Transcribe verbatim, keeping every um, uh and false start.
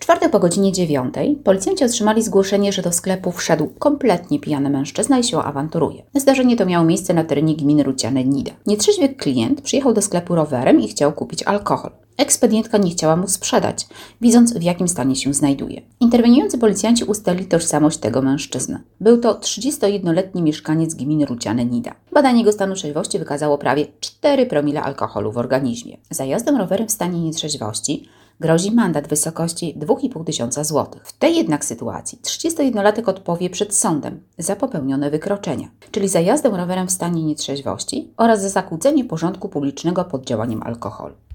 czwartek po godzinie dziewiątej policjanci otrzymali zgłoszenie, że do sklepu wszedł kompletnie pijany mężczyzna i się awanturuje. Zdarzenie to miało miejsce na terenie gminy Ruciane-Nida. Nietrzeźwy klient przyjechał do sklepu rowerem i chciał kupić alkohol. Ekspedientka nie chciała mu sprzedać, widząc, w jakim stanie się znajduje. Interweniujący policjanci ustalili tożsamość tego mężczyzny. Był to trzydziestojednoletni mieszkaniec gminy Ruciane-Nida. Badanie jego stanu trzeźwości wykazało prawie cztery promile alkoholu w organizmie. Za jazdę rowerem w stanie nietrzeźwości grozi mandat w wysokości dwa i pół tysiąca złotych. W tej jednak sytuacji trzydziestojednolatek odpowie przed sądem za popełnione wykroczenia, czyli za jazdę rowerem w stanie nietrzeźwości oraz za zakłócenie porządku publicznego pod działaniem alkoholu.